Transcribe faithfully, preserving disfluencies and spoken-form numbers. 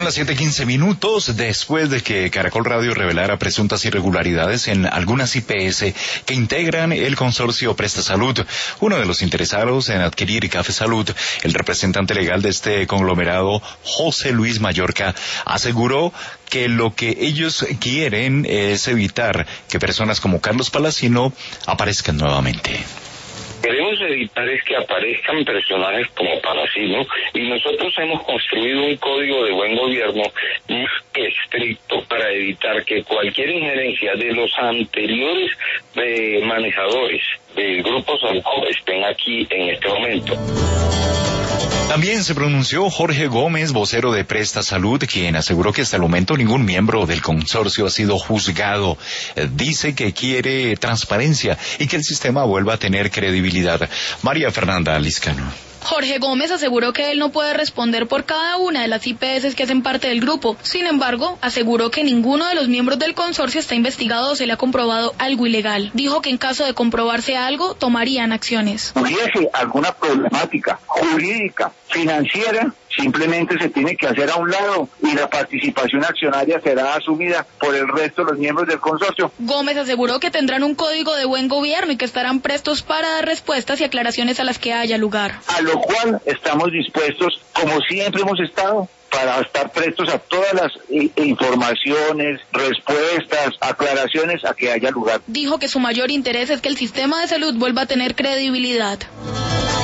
las siete quince minutos, después de que Caracol Radio revelara presuntas irregularidades en algunas I P S que integran el consorcio Presta Salud. Uno de los interesados en adquirir Café Salud, el representante legal de este conglomerado, José Luis Mallorca, aseguró que lo que ellos quieren es evitar que personas como Carlos Palacino aparezcan nuevamente. Queremos evitar es que aparezcan personajes como Palacino, y nosotros hemos construido un código de buen gobierno más estricto para evitar que cualquier injerencia de los anteriores eh, manejadores del Grupo Salud estén aquí en este momento. También se pronunció Jorge Gómez, vocero de Presta Salud, quien aseguró que hasta el momento ningún miembro del consorcio ha sido juzgado. Dice que quiere transparencia y que el sistema vuelva a tener credibilidad. María Fernanda Liscano. Jorge Gómez aseguró que él no puede responder por cada una de las I P S que hacen parte del grupo. Sin embargo, aseguró que ninguno de los miembros del consorcio está investigado o se le ha comprobado algo ilegal. Dijo que en caso de comprobarse algo, tomarían acciones. Hubiese alguna problemática jurídica, financiera, simplemente se tiene que hacer a un lado y la participación accionaria será asumida por el resto de los miembros del consorcio. Gómez aseguró que tendrán un código de buen gobierno y que estarán prestos para dar respuestas y aclaraciones a las que haya lugar. A lo cual estamos dispuestos, como siempre hemos estado, para estar prestos a todas las informaciones, respuestas, aclaraciones a que haya lugar. Dijo que su mayor interés es que el sistema de salud vuelva a tener credibilidad.